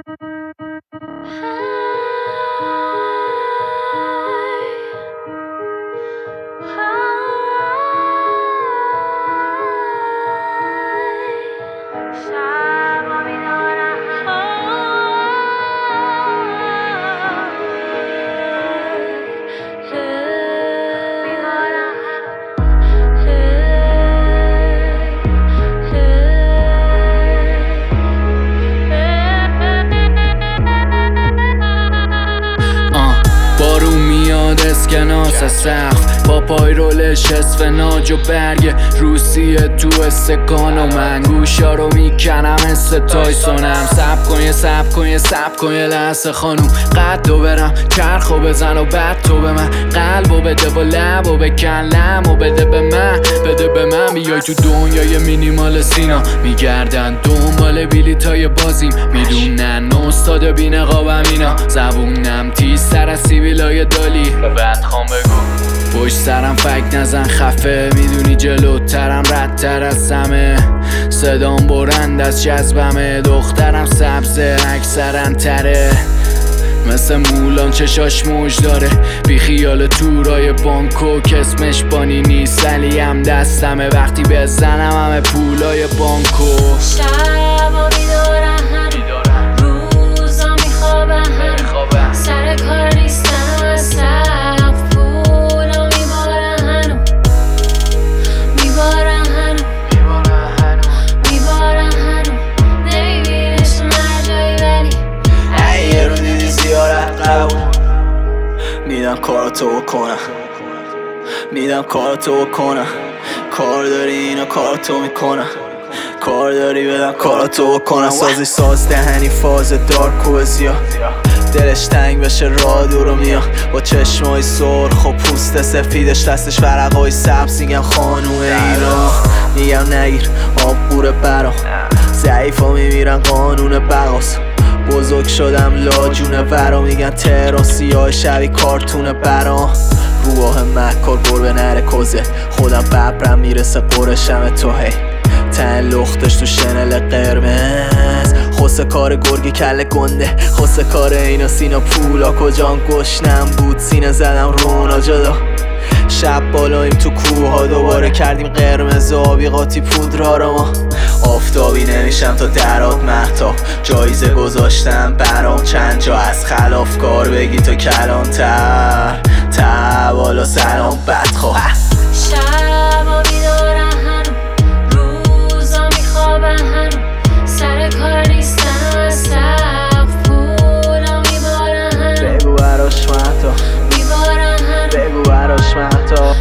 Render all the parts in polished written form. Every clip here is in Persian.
بارون میاد اسکناس سقف با پای رولش اسفناج و برگ روسیه تو استکان و من گوشا رو میکنم تایسونم. سب کن یه لحظه خانوم قدو برم چرخو بزن و بعد تو به من قلبو بده و لبو بکن لمو بده به من بیای تو دنیای مینیمال سینا میگردن دنبال بلیطای بازیم میدونن استاد بی نقابم اینا زبونم تیزتر از سیبیلای دالی بعد خوام بگو پشت سرم فک نزن خفه میدونی جلوترم ردتر از سمه صدام برند از جذبمه دخترم سبزه اکثرا تره مثل مولان چشاش موج داره بی خیال تورای بانکو کسمش بانی نیست ولی هم دستمه وقتی بزنم همه پولای بانکو شبا بیدارم روزا میخوابم سر کار نیستم از سقف پولا میبارم هنو نمیبینیشون هر جایی ولی یه رو دیدی زیارت قبول میدم کاراتو بکنم کار داری اینا کاراتو میکنم کار داری بدم کاراتو بکنم سازش ساز دهنی فاز دارک و زیاد دلش تنگ بشه راه دورو میاد با چشمای سرخ و پوست سفیدش دستش ورقای سبز میگم خانوم ایران میگم نگیر آب قوره برام ضعیفا میمیرن قانون بقاس بزرگ شدم لاجونه ورا میگن تراسی های شبی کارتونه برام روح مکار گربه نره کوزه خودم ببرم میرسه قرشم تو هی تن لختش تو شنل قرمز خوسه کار گرگی کله گنده خوسه کار اینا سینا پولا کجان گشنم بود سینه زدم رونا جدا شب بالایم تو کوه ها دوباره کردیم قرمز آبی قاطی پودرا رو ما آفتابی نمیشم تا درات مهتاب جایزه گذاشتم برام چند جا از خلافکار بگی تو کلانتر بالا سلام بدخواه شبا بیدارم روزا میخوابم سر کار نیستم از سقف پولا میبارم بگو براش مهتاب بگو براش مهتاب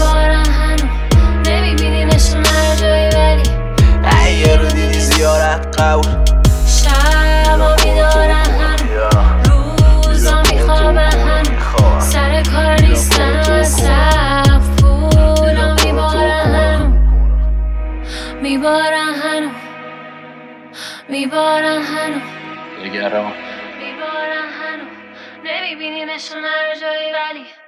نمیبینیمشون هر جایی ولی یه رو دیدی زیارت قبول شبا بیدارم روزا میخوابم سر کار نیستم از سقف پولا میبارن هنو نمیبینیمشون هر جایی ولی